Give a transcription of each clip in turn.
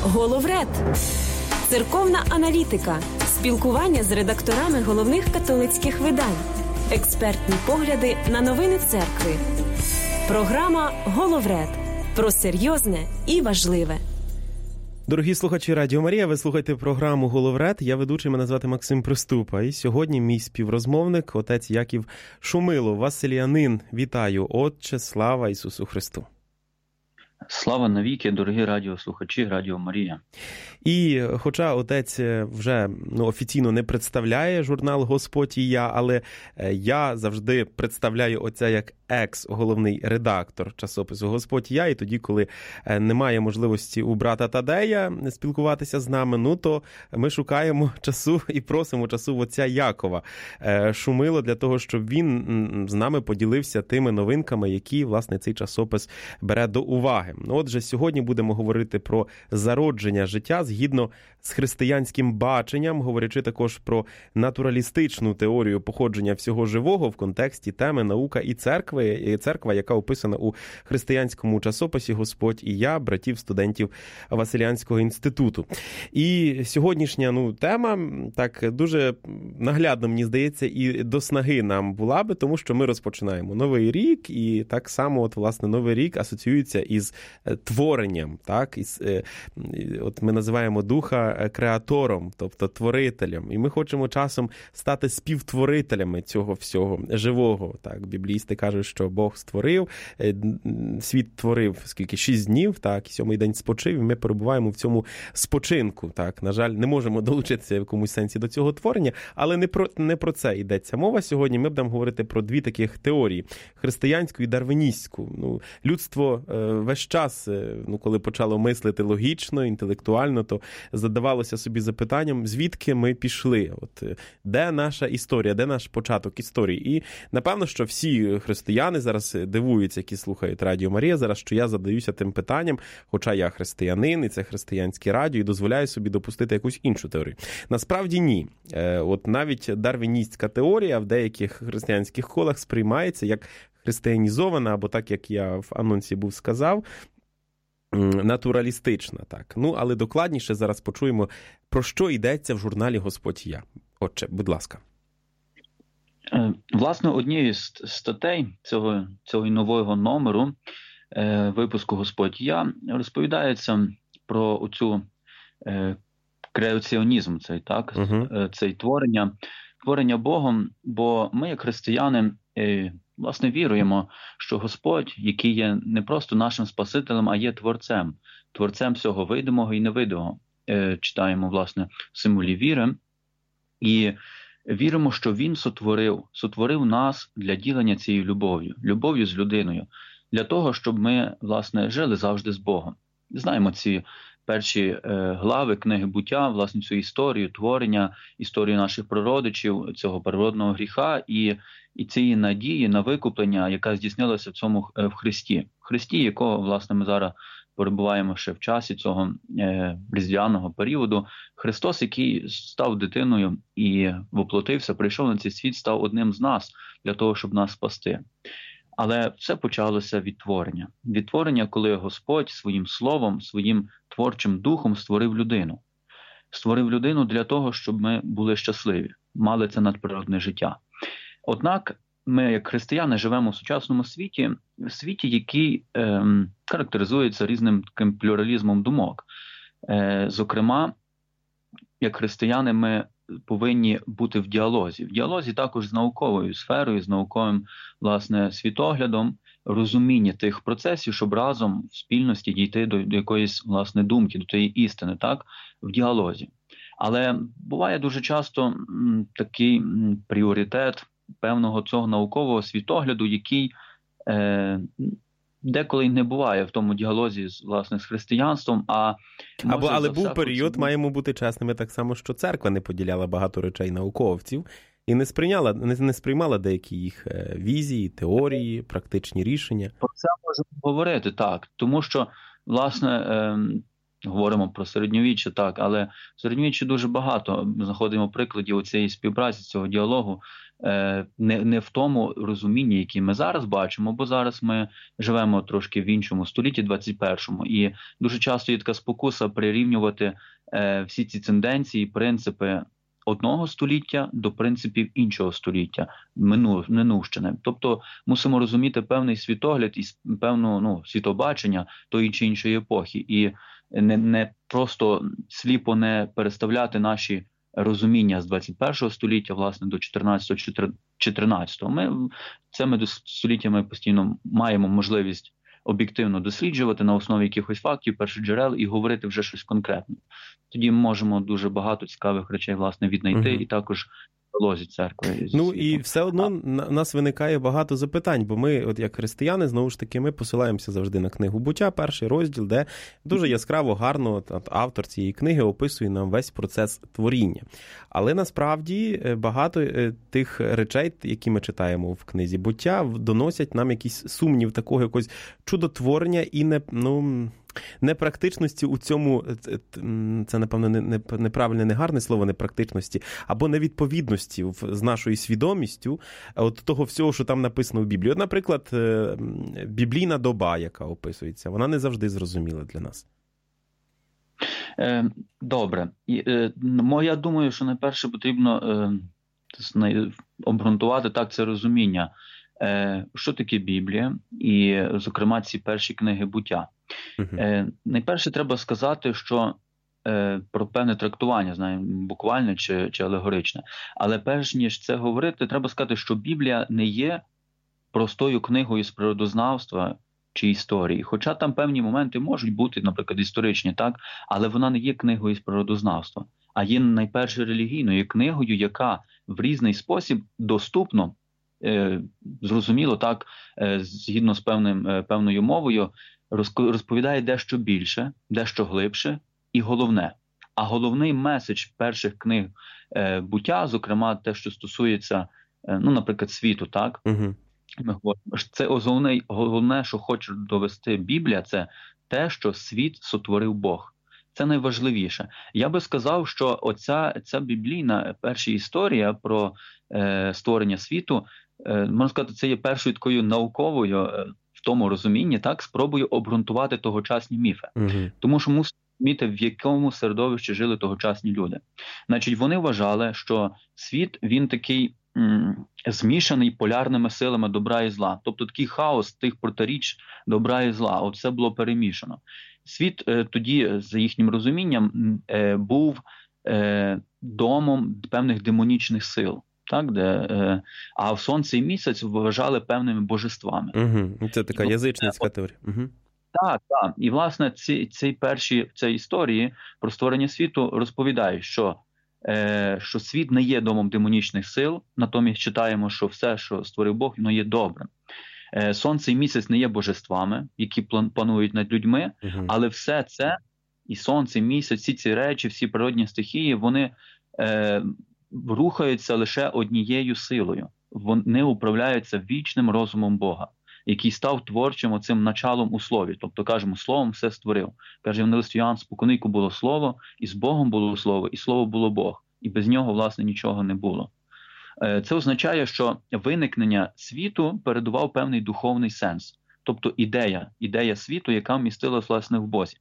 Головред. Церковна аналітика. Спілкування з редакторами головних католицьких видань. Експертні погляди на новини церкви. Програма «Головред». Про серйозне і важливе. Дорогі слухачі Радіо Марія, ви слухаєте програму «Головред». Я ведучий, мене звати Максим Приступа. І сьогодні мій співрозмовник, отець Яків Шумило, василянин. Вітаю, Отче, слава Ісусу Христу. Слава навіки, дорогі радіослухачі Радіо Марія. І хоча отець вже офіційно не представляє журнал «Господь і я», але я завжди представляю отця як екс-головний редактор часопису «Господь і я», і тоді, коли немає можливості у брата Тадея спілкуватися з нами, то ми шукаємо часу і просимо часу в отця Якова Шумило для того, щоб він з нами поділився тими новинками, які, власне, цей часопис бере до уваги. Отже, сьогодні будемо говорити про зародження життя згідно з християнським баченням, говорячи також про натуралістичну теорію походження всього живого в контексті теми «Наука і церква», яка описана у християнському часописі «Господь і я» братів-студентів Василянського інституту. І сьогоднішня тема так дуже наглядно, мені здається, і до снаги нам була би, тому що ми розпочинаємо Новий рік, і так само, власне, Новий рік асоціюється із творенням, так? От ми називаємо Духа креатором, тобто творителем. І ми хочемо часом стати співтворителями цього всього живого. Так? Біблійсти кажуть, що Бог створив, світ творив 6 днів, так? І 7-й день спочив, і ми перебуваємо в цьому спочинку. Так? На жаль, не можемо долучитися в якомусь сенсі до цього творення, але не про це йдеться мова. Сьогодні ми будемо говорити про дві таких теорії – християнську і дарвіністську. Людство весь час, коли почало мислити логічно, інтелектуально, то задавалося собі запитанням, звідки ми пішли? Де наша історія, де наш початок історії? І, напевно, що всі християни зараз дивуються, які слухають Радіо Марія, зараз, що я задаюся тим питанням, хоча я християнин, і це християнське радіо, і дозволяю собі допустити якусь іншу теорію. Насправді ні. Навіть дарвіністська теорія в деяких християнських колах сприймається як християнізована, або так, як я в анонсі був сказав, натуралістична. Так. Але докладніше зараз почуємо, про що йдеться в журналі «Господь і я». Отче, будь ласка. Власне, однією з статей цього нового номеру випуску «Господь і я» розповідається про оцю креаціонізм, цей творення Богом, бо ми, як християни, власне, віруємо, що Господь, який є не просто нашим Спасителем, а є Творцем всього видимого і невидимого. Читаємо, власне, в символі віри. І віримо, що Він сотворив нас для ділення цією любов'ю з людиною, для того, щоб ми, власне, жили завжди з Богом. Знаємо ці перші глави книги «Буття», власне, цю історію творення, історію наших прародичів, цього первородного гріха і цієї надії на викуплення, яка здійснилася в Христі, якого, власне, ми зараз перебуваємо ще в часі цього різдвяного періоду. Христос, який став дитиною і воплотився, прийшов на цей світ, став одним з нас для того, щоб нас спасти. Але все почалося від творення. Від творення, коли Господь своїм словом, своїм творчим духом створив людину. Створив людину для того, щоб ми були щасливі, мали це надприродне життя. Однак ми, як християни, живемо в сучасному світі, який характеризується різним таким плюралізмом думок. Зокрема, як християни, ми повинні бути в діалозі також з науковою сферою, з науковим, власне, світоглядом, розуміння тих процесів, щоб разом в спільності дійти до якоїсь, власне, думки, до тієї істини, так, в діалозі. Але буває дуже часто такий пріоритет певного цього наукового світогляду, який деколи не буває в тому діалозі з християнством, але був період, маємо бути чесними, так само, що церква не поділяла багато речей науковців і не сприймала деякі їх візії, теорії, практичні рішення. Про це можемо говорити, так, тому що, власне, говоримо про середньовіччя, так, але в середньовіччі дуже багато знаходимо прикладів цієї співпраці, цього діалогу не в тому розумінні, яке ми зараз бачимо, бо зараз ми живемо трошки в іншому столітті, 21-му, і дуже часто є така спокуса прирівнювати всі ці тенденції, принципи одного століття до принципів іншого століття, минувщини. Тобто мусимо розуміти певний світогляд і певну світобачення тої чи іншої епохи, і не просто сліпо не переставляти наші розуміння з 21-го століття, власне, до 14-13. Ми століттями постійно маємо можливість об'єктивно досліджувати на основі якихось фактів, першоджерел і говорити вже щось конкретне. Тоді ми можемо дуже багато цікавих речей, власне, віднайти і також в лозі церкви. Ну і все одно у нас виникає багато запитань, бо ми, от як християни, знову ж таки, ми посилаємося завжди на книгу «Буття», перший розділ, де дуже яскраво, гарно автор цієї книги описує нам весь процес творіння. Але насправді багато тих речей, які ми читаємо в книзі «Буття», доносять нам якийсь сумнів такого якогось чудотворення і непрактичності у цьому, це, напевно, неправильне, негарне слово непрактичності, або невідповідності з нашою свідомістю от того всього, що там написано в Біблії. От, наприклад, біблійна доба, яка описується, вона не завжди зрозуміла для нас. Добре. Я думаю, що найперше потрібно обґрунтувати так це розуміння, що таке Біблія і, зокрема, ці перші книги «Буття». Найперше треба сказати, що про певне трактування, знаємо, буквальне чи алегоричне. Але перш ніж це говорити, треба сказати, що Біблія не є простою книгою з природознавства чи історії. Хоча там певні моменти можуть бути, наприклад, історичні, так, але вона не є книгою з природознавства, а є найперше релігійною книгою, яка в різний спосіб доступно, зрозуміло, так, згідно з певною мовою, розповідає дещо більше, дещо глибше і головне. А головний меседж перших книг «Буття», зокрема те, що стосується, наприклад, світу, так? Ми говоримо, це головне, що хоче довести Біблія, це те, що світ сотворив Бог. Це найважливіше. Я би сказав, що ця біблійна перша історія про створення світу, можна сказати, це є першою такою науковою, в тому розумінні, так, спробую обґрунтувати тогочасні міфи. Тому що мусимо розуміти, в якому середовищі жили тогочасні люди. Значить, вони вважали, що світ, він такий змішаний полярними силами добра і зла. Тобто такий хаос тих протиріч добра і зла. Це було перемішано. Світ тоді, за їхнім розумінням, був домом певних демонічних сил. Так, а сонце і місяць вважали певними божествами. Це така язичницька теорія. Так. І, власне, ця історії про створення світу розповідають, що світ не є домом демонічних сил, натомість читаємо, що все, що створив Бог, воно є добрим. Сонце і місяць не є божествами, які панують над людьми, але все це, і сонце, і місяць, всі ці речі, всі природні стихії, вони рухаються лише однією силою. Вони управляються вічним розумом Бога, який став творчим оцим началом у слові. Тобто, кажемо, словом все створив. Каже Євангелист Йоанн, споконвіку було слово, і з Богом було слово, і слово було Бог. І без нього, власне, нічого не було. Це означає, що виникнення світу передував певний духовний сенс. Тобто ідея світу, яка вмістилась, власне, в Бозі.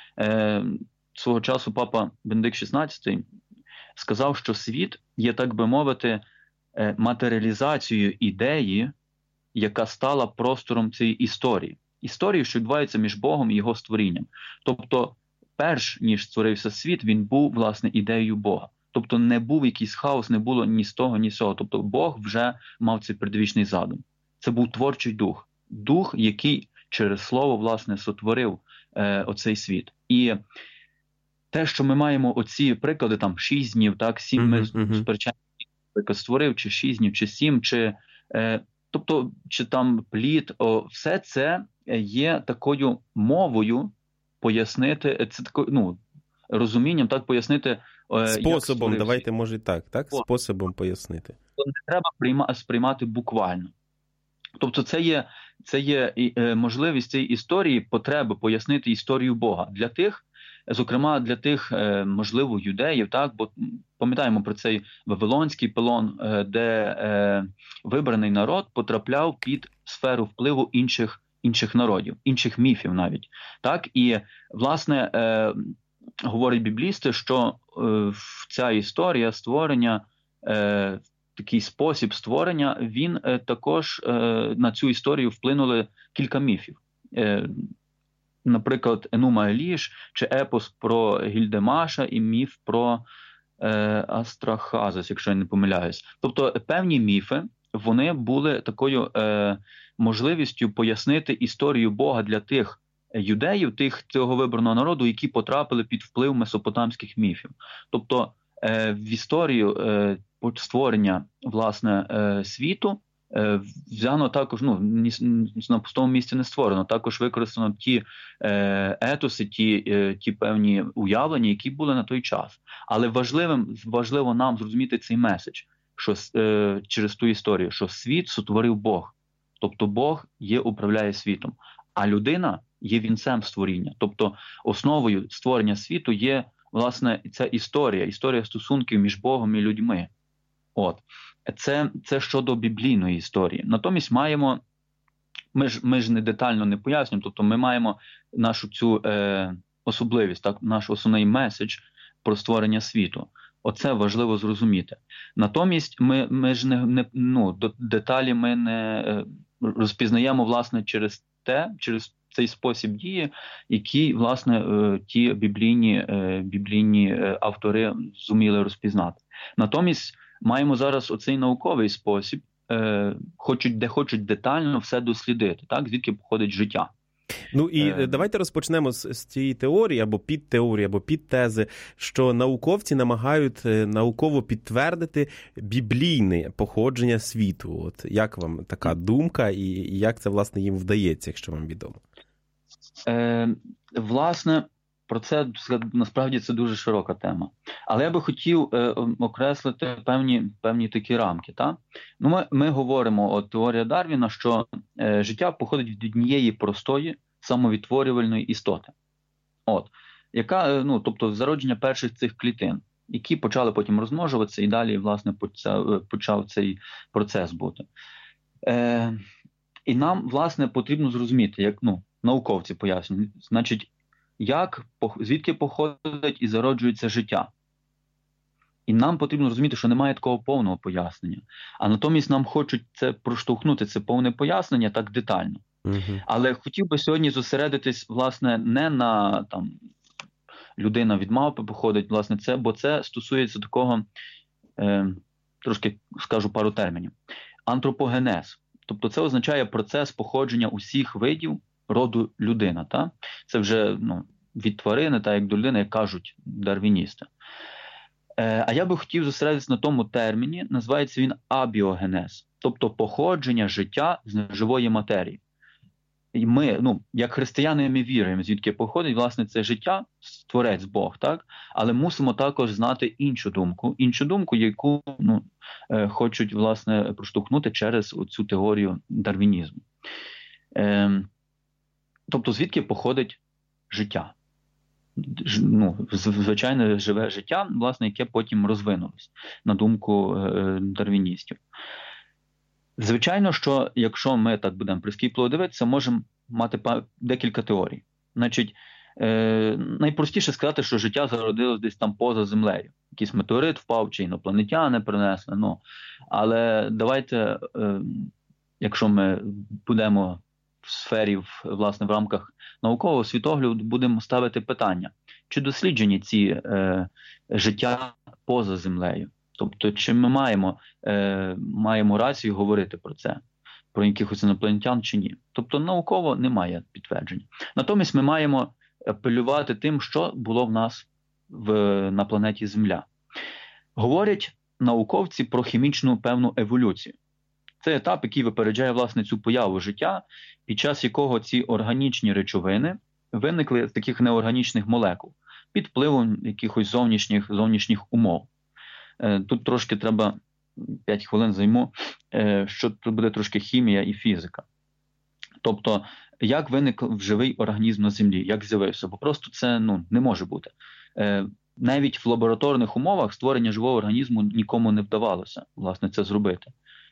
Свого часу папа Бенедикт XVI сказав, що світ є, так би мовити, матеріалізацією ідеї, яка стала простором цієї історії, що відбувається між Богом і його створінням. Тобто, перш ніж створився світ, він був, власне, ідеєю Бога. Тобто не був якийсь хаос, не було ні з того, ні з цього. Тобто Бог вже мав цей предвічний задум. Це був творчий дух. Дух, який через слово, власне, сотворив оцей світ. І те, що ми маємо оці приклади, там 6 днів, так, 7 ми сперечаємо, наприклад, створив, чи 6 днів, чи 7, тобто, чи там плід, все це є такою мовою пояснити, це такою, розумінням, так, пояснити. Способом, давайте, може, так? Способом пояснити. Не треба сприймати буквально. Тобто це є можливість цієї історії, потреби пояснити історію Бога для тих, зокрема для тих, можливо, юдеїв, так, бо пам'ятаємо про цей Вавилонський полон, де вибраний народ потрапляв під сферу впливу інших народів, інших міфів навіть. Так, і, власне, говорять біблісти, що ця історія створення, такий спосіб створення, він також на цю історію вплинули кілька міфів. Наприклад, Енума Еліш, чи епос про Гільдемаша і міф про Астрахазис, якщо я не помиляюсь. Тобто певні міфи, вони були такою можливістю пояснити історію Бога для тих юдеїв, цього вибраного народу, які потрапили під вплив месопотамських міфів. Тобто в історію створення, власне, світу взяно також, на пустому місці не створено, також використано ті етоси, ті певні уявлення, які були на той час. Але важливо нам зрозуміти цей меседж, що через ту історію, що світ сотворив Бог. Тобто Бог управляє світом, а людина є вінцем створіння. Тобто основою створення світу є, власне, ця історія стосунків між Богом і людьми. От. Це щодо біблійної історії. Натомість маємо, ми ж не детально не пояснюємо, тобто ми маємо нашу цю особливість, так, наш основний меседж про створення світу. Оце важливо зрозуміти. Натомість ми ж деталі ми не розпізнаємо, власне, через цей спосіб дії, який, власне, ті біблійні автори зуміли розпізнати. Натомість маємо зараз оцей науковий спосіб, хочуть детально все дослідити, так, звідки походить життя. Ну і давайте розпочнемо з цієї теорії, або підтеорії, або підтези, що науковці намагають науково підтвердити біблійне походження світу. От як вам така думка і як це, власне, їм вдається, якщо вам відомо? Власне, про це, насправді, це дуже широка тема. Але я би хотів окреслити певні такі рамки. Так? Ми говоримо, теорія Дарвіна, що життя походить від однієї простої, самовідтворювальної істоти. Яка, тобто зародження перших цих клітин, які почали потім розмножуватися, і далі, власне, почав цей процес бути. І нам, власне, потрібно зрозуміти, як науковці пояснюють, значить, звідки походить і зароджується життя. І нам потрібно розуміти, що немає такого повного пояснення. А натомість нам хочуть проштовхнути це повне пояснення так детально. Угу. Але хотів би сьогодні зосередитись, власне, не на людина від мавпи походить, власне, бо це стосується такого, трошки скажу пару термінів. Антропогенез. Тобто це означає процес походження усіх видів роду людина. Та? Це вже від тварини, та як до людини, як кажуть дарвіністи. А я би хотів зосередитися на тому терміні, називається він абіогенез, тобто походження життя з неживої матерії. І ми, як християни, ми віруємо, звідки походить, власне, це життя, Творець Бог, так? Але мусимо також знати іншу думку, яку хочуть, власне, проштовхнути через цю теорію дарвінізму. Тобто, звідки походить життя? Звичайне живе життя, власне, яке потім розвинулось, на думку дарвіністів. Звичайно, що якщо ми так будемо прискіпливо дивитися, можемо мати декілька теорій. Значить, найпростіше сказати, що життя зародилось десь там поза землею. Якийсь метеорит впав, чи інопланетяни принесли. Але давайте, якщо ми будемо в сфері, власне, в рамках наукового світогляду, будемо ставити питання, чи досліджені ці життя поза землею? Тобто, чи ми маємо рацію говорити про це, про якихось інопланетян чи ні? Тобто, науково немає підтвердження. Натомість ми маємо апелювати тим, що було в нас на планеті Земля. Говорять науковці про хімічну певну еволюцію. Це етап, який випереджає, власне, цю появу життя, під час якого ці органічні речовини виникли з таких неорганічних молекул під впливом якихось зовнішніх умов. Тут трошки треба 5 хвилин займу, що тут буде трошки хімія і фізика. Тобто, як виник живий організм на Землі, як з'явився? Бо просто це не може бути. Навіть в лабораторних умовах створення живого організму нікому не вдавалося, власне, це зробити.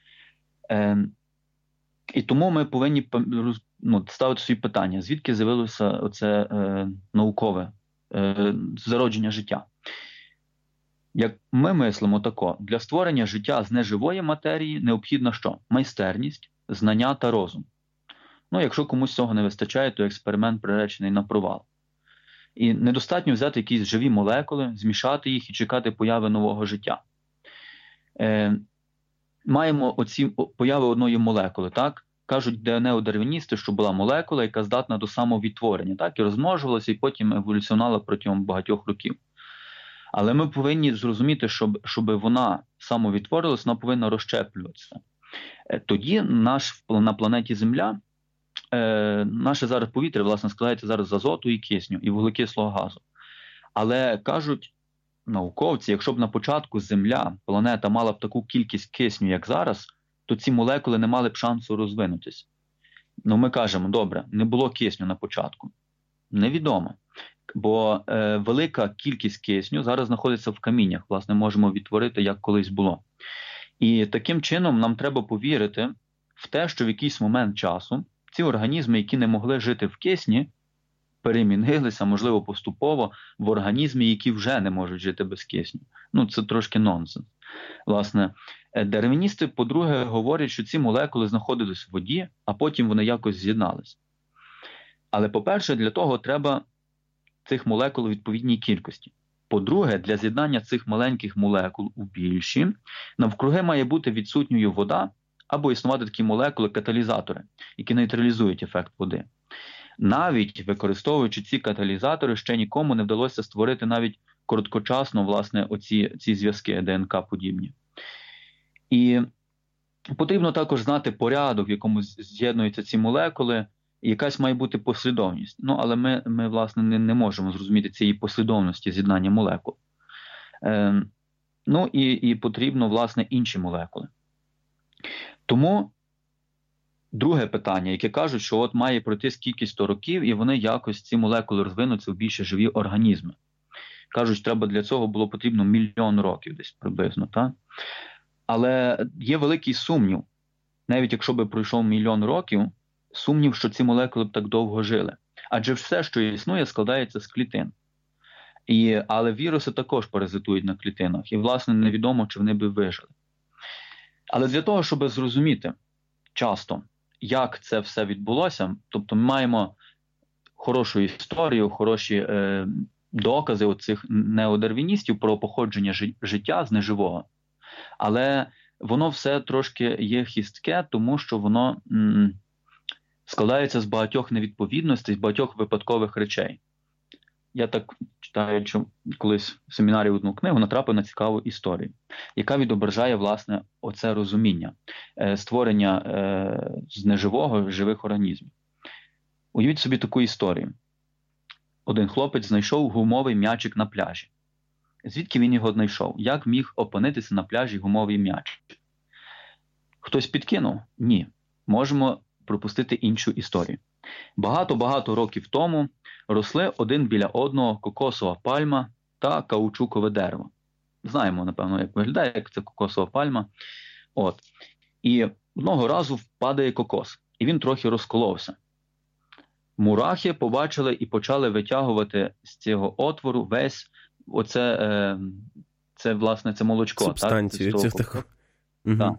І тому ми повинні ставити собі питання, звідки з'явилося оце наукове зародження життя. Як ми мислимо тако, для створення життя з неживої матерії необхідно що? Майстерність, знання та розум. Якщо комусь цього не вистачає, то експеримент приречений на провал. І недостатньо взяти якісь живі молекули, змішати їх і чекати появи нового життя. Маємо оці появи одної молекули, так? Кажуть неодарвіністи, що була молекула, яка здатна до самовідтворення, так? І розмножувалася, і потім еволюціонувала протягом багатьох років. Але ми повинні зрозуміти, щоб вона самовідтворилася, вона повинна розщеплюватися. Тоді на планеті Земля наше зараз повітря, власне, складається зараз з азоту і кисню, і вуглекислого газу. Але кажуть науковці, якщо б на початку Земля, планета, мала б таку кількість кисню, як зараз, то ці молекули не мали б шансу розвинутися. Ми кажемо, добре, не було кисню на початку. Невідомо. Бо велика кількість кисню зараз знаходиться в каміннях, власне, можемо відтворити, як колись було. І таким чином нам треба повірити в те, що в якийсь момент часу ці організми, які не могли жити в кисні, перемінилися, можливо, поступово, в організми, які вже не можуть жити без кисню. Це трошки нонсенс. Власне, дарвіністи, по-друге, говорять, що ці молекули знаходились в воді, а потім вони якось з'єднались. Але, по-перше, для того треба цих молекул у відповідній кількості. По-друге, для з'єднання цих маленьких молекул у більші, навкруги має бути відсутньою вода, або існувати такі молекули-каталізатори, які нейтралізують ефект води. Навіть використовуючи ці каталізатори, ще нікому не вдалося створити навіть короткочасно, власне, ці зв'язки ДНК-подібні. І потрібно також знати порядок, в якому з'єднуються ці молекули, і якась має бути послідовність. Але ми власне, не можемо зрозуміти цієї послідовності з'єднання молекул. І потрібно, власне, інші молекули. Тому друге питання, яке кажуть, що має пройти скільки-то років, і вони якось, ці молекули, розвинуться в більше живі організми. Кажуть, треба для цього було потрібно 1 мільйон років десь приблизно. Так? Але є великий сумнів. Навіть якщо би пройшов 1 мільйон років, сумнів, що ці молекули б так довго жили. Адже все, що існує, складається з клітин. Але віруси також паразитують на клітинах. І, власне, невідомо, чи вони би вижили. Але для того, щоб зрозуміти часто, як це все відбулося, тобто ми маємо хорошу історію, хороші докази оцих неодарвіністів про походження життя з неживого. Але воно все трошки є хистке, тому що воно складається з багатьох невідповідностей, з багатьох випадкових речей. Я так читаю, що колись в семінарі одну книгу натрапив на цікаву історію, яка відображає, власне, оце розуміння створення з неживого живих організмів. Уявіть собі таку історію. Один хлопець знайшов гумовий м'ячик на пляжі. Звідки він його знайшов? Як міг опинитися на пляжі гумовий м'ячик? Хтось підкинув? Ні. Можемо пропустити іншу історію. Багато-багато років тому росли один біля одного кокосова пальма та каучукове дерево. Знаємо, напевно, як виглядає, як це кокосова пальма. І одного разу впадає кокос, і він трохи розколовся. Мурахи побачили і почали витягувати з цього отвору весь це молочко. Субстанцію. Так?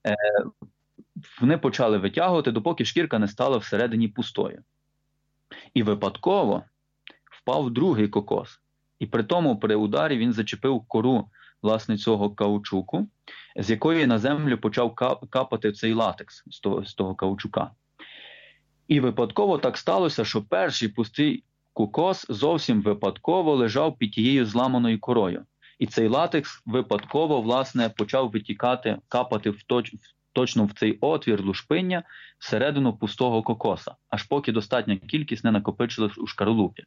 Вони почали витягувати, допоки шкірка не стала всередині пустою. І випадково впав другий кокос. І при ударі він зачепив кору, власне, цього каучуку, з якої на землю почав капати цей латекс з того каучука. І випадково так сталося, що перший пустий кокос зовсім випадково лежав під тією зламаною корою. І цей латекс випадково, власне, почав витікати, капати точно в цей отвір лушпиння всередину пустого кокоса, аж поки достатня кількість не накопичилась у шкаралупі.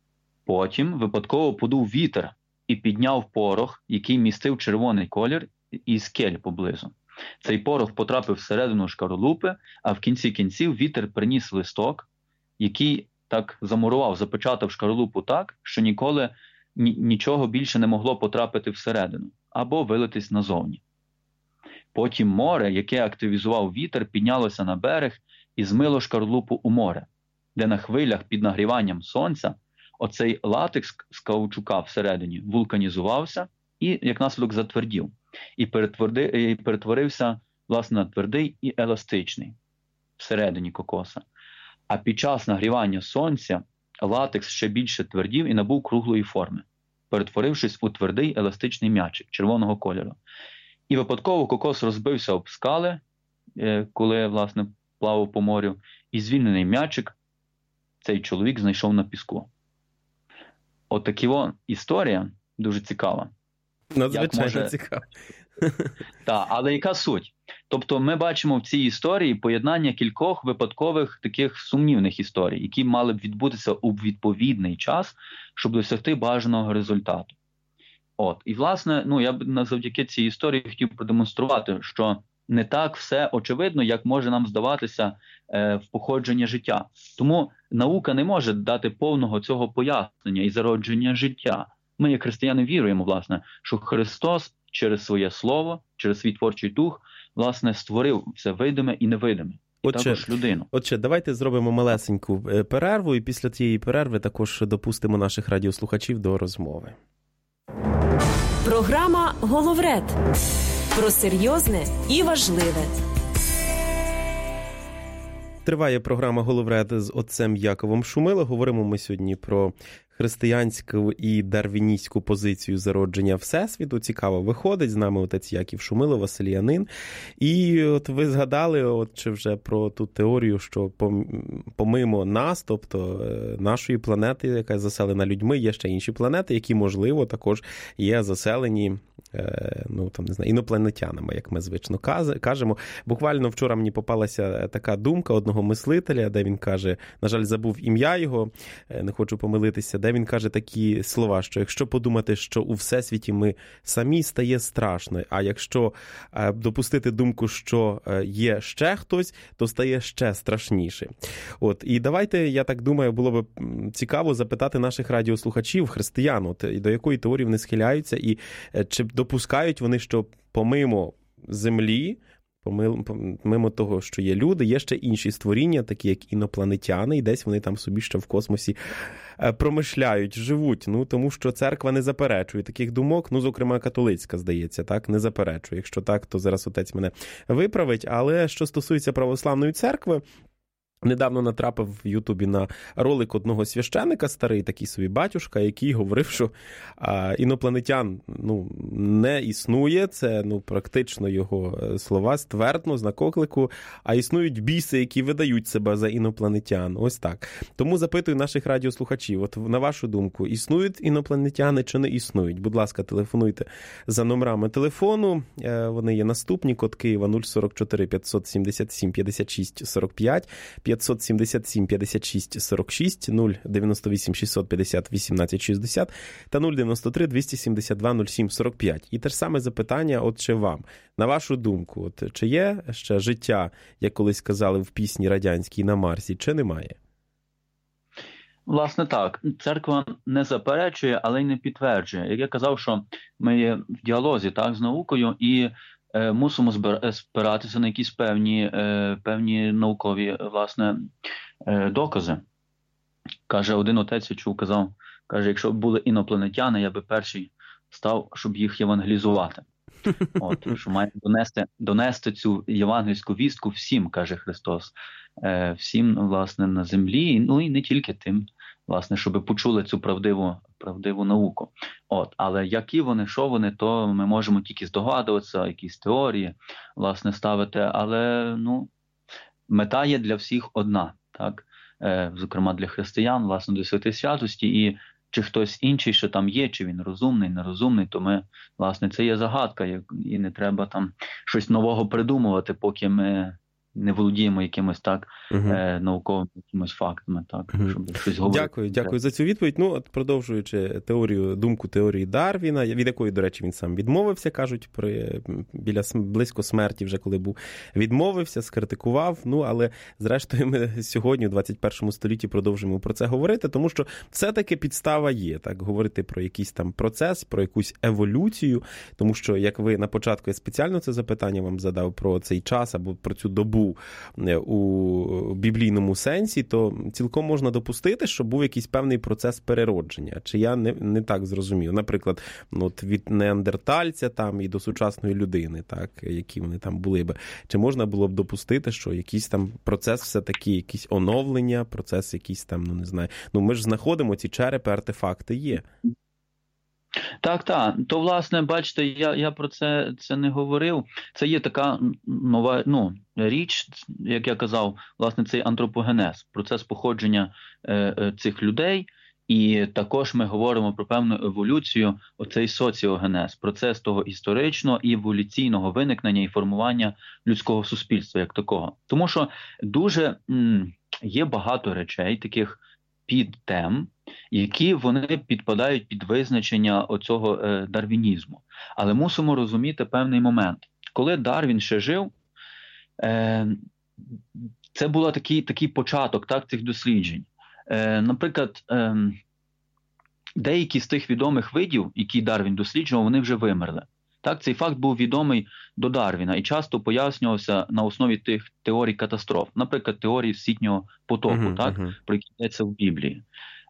Потім випадково подув вітер і підняв порох, який містив червоний колір, і скель поблизу. Цей порох потрапив всередину шкаралупи, а в кінці кінців вітер приніс листок, який так замурував, запечатав шкаралупу так, що ніколи нічого більше не могло потрапити всередину або вилитись назовні. Потім море, яке активізував вітер, піднялося на берег і змило шкарлупу у море, де на хвилях під нагріванням сонця оцей латекс з каучука всередині вулканізувався і, як наслідок, затвердів. І перетворився, власне, на твердий і еластичний всередині кокоса. А під час нагрівання сонця латекс ще більше твердів і набув круглої форми, перетворившись у твердий еластичний м'ячик червоного кольору. І випадково кокос розбився об скали, коли, власне, плавав по морю, і звільнений м'ячик цей чоловік знайшов на піску. От така історія дуже цікава. Надзвичайно цікаво. Так, але яка суть? Тобто ми бачимо в цій історії поєднання кількох випадкових таких сумнівних історій, які мали б відбутися у відповідний час, щоб досягти бажаного результату. І, власне, я б завдяки цій історії хотів продемонструвати, що не так все очевидно, як може нам здаватися в походженні життя. Тому наука не може дати повного цього пояснення і зародження життя. Ми, як християни, віруємо, власне, що Христос через своє слово, через свій творчий дух, власне, створив все видиме і невидиме. І також людину. Отже, давайте зробимо малесеньку перерву, і після цієї перерви також допустимо наших радіослухачів до розмови. Програма «Головред» про серйозне і важливе. Триває програма «Головред» з отцем Яковом Шумило. Говоримо ми сьогодні про християнську і дарвіністську позицію зародження Всесвіту. Цікаво виходить. З нами отець Яків Шумило, василіянин. І от ви згадали чи вже про ту теорію, що помимо нас, тобто нашої планети, яка заселена людьми, є ще інші планети, які, можливо, також є заселені інопланетянами, як ми звично кажемо. Буквально вчора мені попалася така думка одного мислителя, де він каже, на жаль, забув ім'я його, не хочу помилитися, де він каже такі слова, що якщо подумати, що у Всесвіті ми самі, стає страшно, а якщо допустити думку, що є ще хтось, то стає ще страшніше. І давайте, я так думаю, було б цікаво запитати наших радіослухачів, християн, до якої теорії вони схиляються, і чи допускають вони, що помимо землі, помимо того, що є люди, є ще інші створіння, такі як інопланетяни, і десь вони там собі ще в космосі промишляють, живуть. Тому що церква не заперечує таких думок, зокрема католицька, здається, так, не заперечує. Якщо так, то зараз отець мене виправить. Але що стосується православної церкви, недавно натрапив в Ютубі на ролик одного священика, старий такий собі батюшка, який говорив, що інопланетян не існує, це практично його слова ствердно, знак оклику, а існують біси, які видають себе за інопланетян. Ось так. Тому запитую наших радіослухачів, на вашу думку, існують інопланетяни чи не існують? Будь ласка, телефонуйте за номерами телефону, вони є наступні, код Києва 044 577 56 45, 577 56 46, 098 650 18 60 та 093 272 07 45. І те ж саме запитання, чи вам, на вашу думку, чи є ще життя, як колись казали в пісні радянській, на Марсі, чи немає? Власне так, церква не заперечує, але й не підтверджує. Як я казав, що ми є в діалозі з наукою і мусимо спиратися на якісь певні наукові, власне, докази. Каже, один отець, я чув, казав, якщо б були інопланетяни, я би перший став, щоб їх євангелізувати. Що має донести цю євангельську вістку всім, каже Христос, всім, власне, на землі, і не тільки тим, власне, щоб почули цю правдиву науку. Але які вони, що вони, то ми можемо тільки здогадуватися, якісь теорії, власне, ставити, але, мета є для всіх одна, так? Зокрема, для християн, власне, досягти святості, і чи хтось інший, що там є, чи він розумний, нерозумний, то ми, власне, це є загадка, і не треба там щось нового придумувати, поки ми не володіємо якимось так науковими якимось фактами, так, щоб щось говорити. Дякую за цю відповідь. Ну, от продовжуючи думку теорії Дарвіна, від якої, до речі, він сам відмовився, кажуть, близько смерті вже коли був, відмовився, скритикував, ну, але зрештою ми сьогодні, у 21 столітті, продовжуємо про це говорити, тому що все-таки підстава є, так, говорити про якийсь там процес, про якусь еволюцію, тому що, як ви на початку, я спеціально це запитання вам задав про цей час або про цю добу у біблійному сенсі, то цілком можна допустити, що був якийсь певний процес переродження. Чи я не так зрозумів? Наприклад, от від неандертальця там і до сучасної людини, так, які вони там були би. Чи можна було б допустити, що якийсь там процес все-таки, якісь оновлення, процес якийсь там, ну не знаю. Ну ми ж знаходимо ці черепи, артефакти є. Так. То, власне, бачите, я про це не говорив. Це є така нова річ, як я казав, власне, цей антропогенез, процес походження цих людей. І також ми говоримо про певну еволюцію, оцей соціогенез, процес того історичного і еволюційного виникнення і формування людського суспільства як такого. Тому що дуже є багато речей, таких підтем, які вони підпадають під визначення оцього дарвінізму. Але мусимо розуміти певний момент. Коли Дарвін ще жив, це був такий початок, так, цих досліджень. Наприклад, деякі з тих відомих видів, які Дарвін досліджував, вони вже вимерли. Так, цей факт був відомий до Дарвіна і часто пояснювався на основі тих теорій катастроф, наприклад, теорії всесвітнього потопу, про які йдеться в Біблії.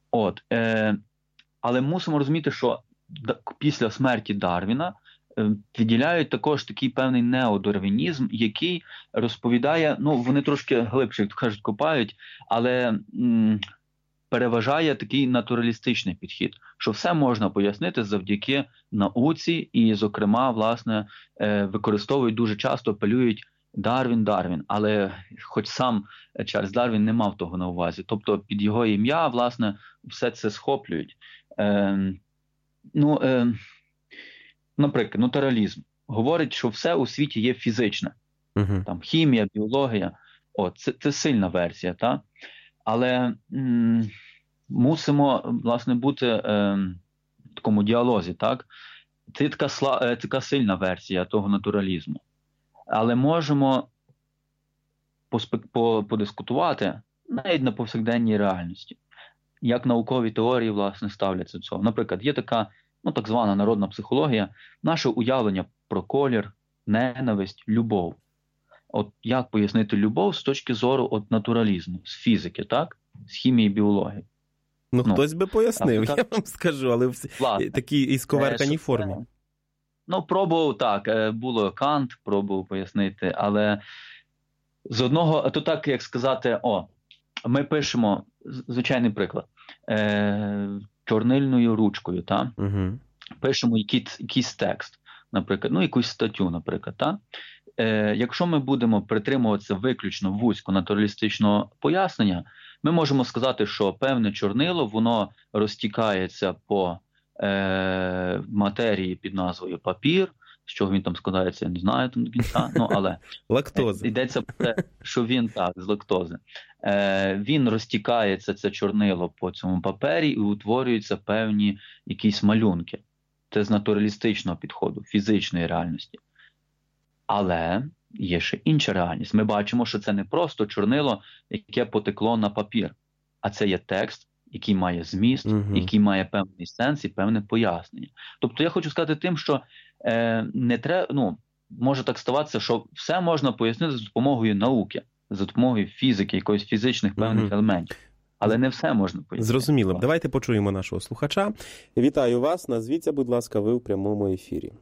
Але мусимо розуміти, що після смерті Дарвіна виділяють також такий певний неодарвінізм, який розповідає, вони трошки глибше, як кажуть, копають, але переважає такий натуралістичний підхід, що все можна пояснити завдяки науці і, зокрема, власне, використовують дуже часто, апелюють Дарвін, але хоч сам Чарльз Дарвін не мав того на увазі. Тобто під його ім'я, власне, все це схоплюють. Наприклад, натуралізм говорить, що все у світі є фізичне. Там хімія, біологія. Це сильна версія, так? Але мусимо, власне, бути в такому діалозі, так? Це така сильна версія того натуралізму. Але можемо подискутувати навіть на повсякденній реальності, як наукові теорії, власне, ставляться до цього. Наприклад, є така, так звана народна психологія, наше уявлення про колір, ненависть, любов. Як пояснити любов з точки зору натуралізму, з фізики, так? З хімії, біології. Хтось би пояснив, я вам скажу, але в такій ісковерканій формі. Пробував, так, було Кант, пробував пояснити, але з одного, то так, як сказати, ми пишемо, звичайний приклад, чорнильною ручкою, так? Пишемо якийсь текст, наприклад, якусь статтю, наприклад, так? Якщо ми будемо притримуватися виключно вузько натуралістичного пояснення, ми можемо сказати, що певне чорнило, воно розтікається по матерії під назвою папір, з чого він там складається, я не знаю там до кінця, але лактози. Йдеться про те, що він з лактози. Він розтікається, це чорнило, по цьому папері і утворюються певні якісь малюнки. Це з натуралістичного підходу, фізичної реальності. Але є ще інша реальність. Ми бачимо, що це не просто чорнило, яке потекло на папір, а це є текст, який має зміст, який має певний сенс і певне пояснення. Тобто я хочу сказати тим, що не треба, може так ставатися, що все можна пояснити за допомогою науки, за допомогою фізики, якоїсь фізичних певних елементів. Але не все можна пояснити. Зрозуміло. Давайте почуємо нашого слухача. Вітаю вас. Назвіться, будь ласка, ви в прямому ефірі.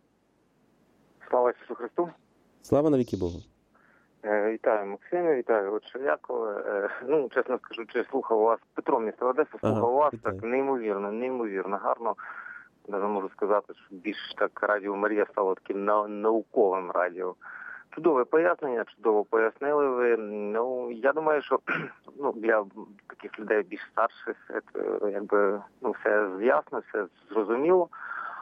Слава Ісусу Христу. Слава навіки Богу. Вітаю, Максиме, вітаю, Черякове. Чесно скажу, чи слухав вас, Петро, місто Одеса, слухав вас, вітаю. Так неймовірно гарно. Даже можу сказати, що більш так Радіо Марія стало таким науковим радіо. Чудове пояснення, чудово пояснили ви. Я думаю, що для таких людей більш старших, все ясно, все зрозуміло.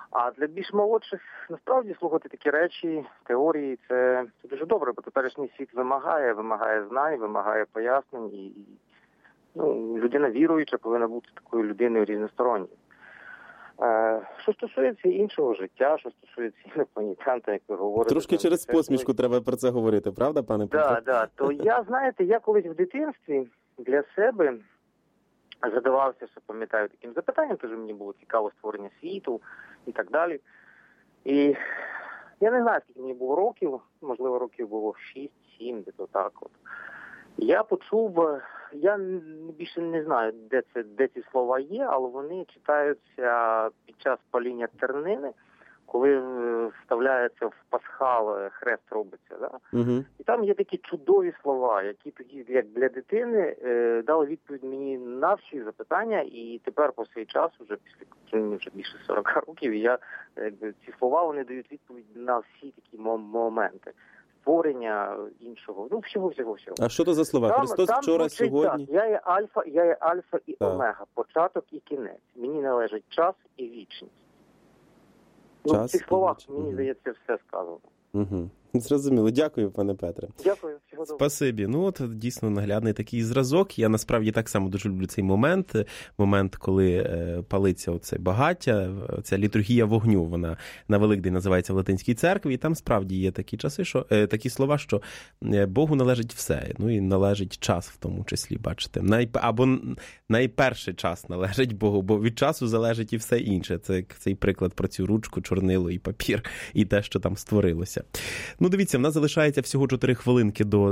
А для більш молодших, насправді, слухати такі речі, теорії, це дуже добре, бо теперішній світ вимагає знань, вимагає пояснень, і людина віруюча повинна бути такою людиною різносторонньою. Що стосується іншого життя, що стосується інопланетян, як ви говорите... Трошки через посмішку треба про це говорити, правда, пане Петро? Так. То я колись в дитинстві для себе задавався, що пам'ятаю, таким запитанням, тож мені було цікаво створення світу і так далі. І я не знаю, скільки мені було років, можливо, років було 6-7, десь отак от. Я почув, я більше не знаю, де ці слова є, але вони читаються під час паління тернини, коли вставляється в пасхал, хрест робиться. Да? Угу. І там є такі чудові слова, які тоді, як для дитини, дали відповідь мені на всі запитання, і тепер по цей час, вже вже більше 40 років, ці слова вони дають відповідь на всі такі моменти. Створення іншого, всього. А що то за слова? Христос вчора, сьогодні? Так. Я є альфа і омега, початок і кінець. Мені належить час і вічність. В цих словах, мені здається, все сказано. Угу. Зрозуміло. Дякую, пане Петре. Дякую. Всього доброго. Спасибі. От дійсно наглядний такий зразок. Я насправді так само дуже люблю цей момент, коли палиться оце багаття, ця літургія вогню, вона на Великдень називається в Латинській церкві, і там справді є такі часи, такі слова, що Богу належить все, і належить час в тому числі, бачите. Або найперший час належить Богу, бо від часу залежить і все інше. Це цей приклад про цю ручку, чорнило і папір, і те, що там створилося. Дивіться, в нас залишається всього 4 хвилинки до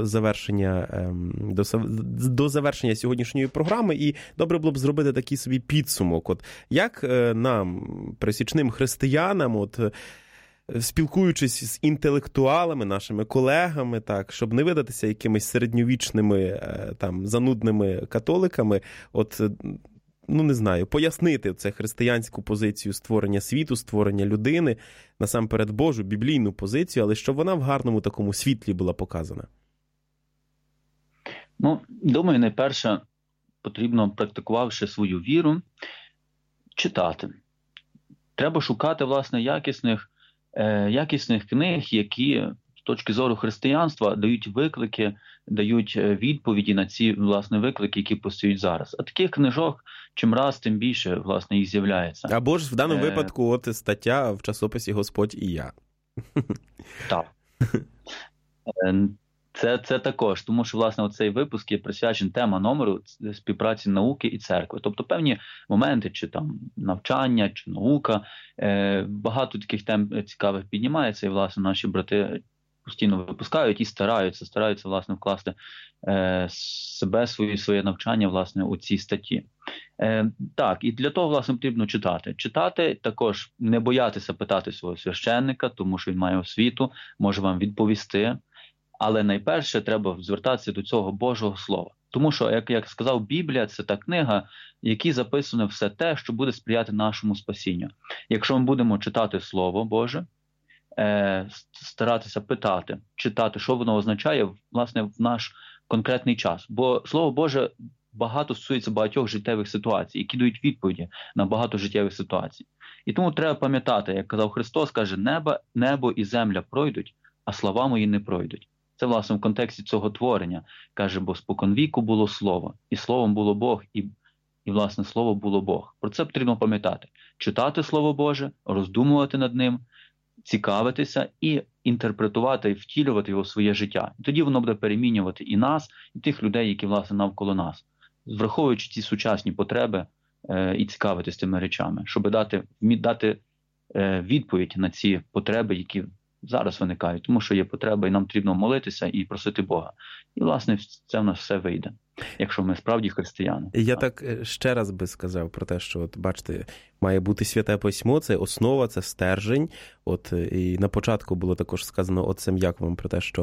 завершення сьогоднішньої програми, і добре було б зробити такий собі підсумок. От як нам, пересічним християнам, спілкуючись з інтелектуалами, нашими колегами, так, щоб не видатися якимись середньовічними, занудними католиками, не знаю, пояснити це християнську позицію створення світу, створення людини, насамперед Божу, біблійну позицію, але щоб вона в гарному такому світлі була показана? Думаю, найперше потрібно, практикувавши свою віру, читати. Треба шукати, власне, якісних книг, які з точки зору християнства дають виклики, дають відповіді на ці, власне, виклики, які постають зараз. А таких книжок чим раз, тим більше, власне, їх з'являється. Або ж в даному випадку стаття в часописі «Господь і я». Так. Це також, тому що, власне, оцей випуск є присвячений тема номеру співпраці науки і церкви. Тобто певні моменти, чи там навчання, чи наука, багато таких тем цікавих піднімається, і, власне, наші брати постійно випускають і стараються, власне, вкласти себе, своє навчання, власне, у цій статті. Так, і для того, власне, потрібно читати. Читати, також не боятися питати свого священника, тому що він має освіту, може вам відповісти. Але найперше треба звертатися до цього Божого Слова. Тому що, як я сказав, Біблія – це та книга, в якій записано все те, що буде сприяти нашому спасінню. Якщо ми будемо читати Слово Боже, старатися питати, читати, що воно означає, власне, в наш конкретний час. Бо Слово Боже багато стосується багатьох життєвих ситуацій, які дають відповіді на багато життєвих ситуацій. І тому треба пам'ятати, як казав Христос, каже, небо і земля пройдуть, а слова мої не пройдуть. Це, власне, в контексті цього творення. Каже, бо споконвіку було Слово, і Словом було Бог, і власне, Слово було Бог. Про це потрібно пам'ятати. Читати Слово Боже, роздумувати над ним, цікавитися і інтерпретувати, і втілювати його в своє життя. І тоді воно буде перемінювати і нас, і тих людей, які, власне, навколо нас. Враховуючи ці сучасні потреби і цікавитися тими речами, щоб дати відповідь на ці потреби, які зараз виникають, тому що є потреба, і нам потрібно молитися і просити Бога. І, власне, це в нас все вийде, якщо ми справді християни. Я так ще раз би сказав про те, що, бачите, має бути Святе Письмо, це основа, це стержень. І на початку було також сказано отцем Яковом про те, що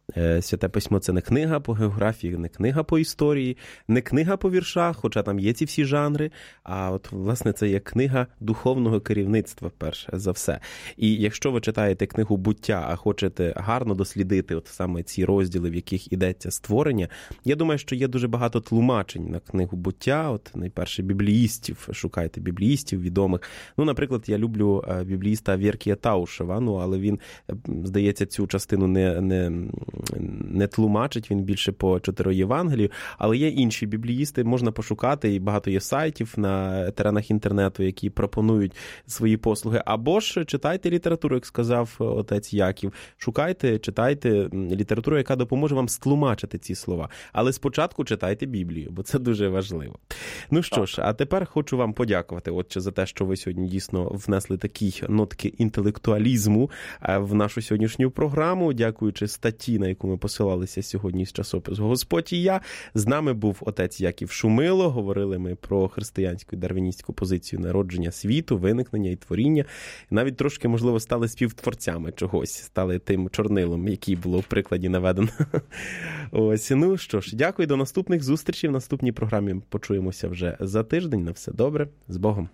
Святе Письмо – це не книга по географії, не книга по історії, не книга по віршах, хоча там є ці всі жанри, а от, власне, це є книга духовного керівництва, перше за все. І якщо ви читаєте книгу «Буття», а хочете гарно дослідити от саме ці розділи, в яких йдеться створення, я думаю, що є дуже багато тлумачень на книгу «Буття». От найперше бібліїстів, шукайте бібліїстів відомих. Ну, наприклад, я люблю бібліїста Авєркія Таушева, але він, здається, цю частину не тлумачить, він більше по 4 Євангелію, але є інші бібліїсти, можна пошукати, і багато є сайтів на теренах інтернету, які пропонують свої послуги. Або ж читайте літературу, як сказав отець Яків. Шукайте, читайте літературу, яка допоможе вам стлумачити ці слова. Але спочатку читайте Біблію, бо це дуже важливо. Ну що ж, а тепер хочу вам подякувати, отче, за те, що ви сьогодні дійсно внесли такі нотки інтелектуалізму в нашу сьогоднішню програму, дякуючи статті, на яку ми посилалися сьогодні з часопису «Господь і я». З нами був отець Яків Шумило. Говорили ми про християнську і дарвіністську позицію народження світу, виникнення і творіння. І навіть трошки, можливо, стали співтворцями чогось, стали тим чорнилом, який було в прикладі наведено. Ось, ну що ж, дякую, до наступних зустрічей. В наступній програмі почуємося вже за тиждень. На все добре, з Богом.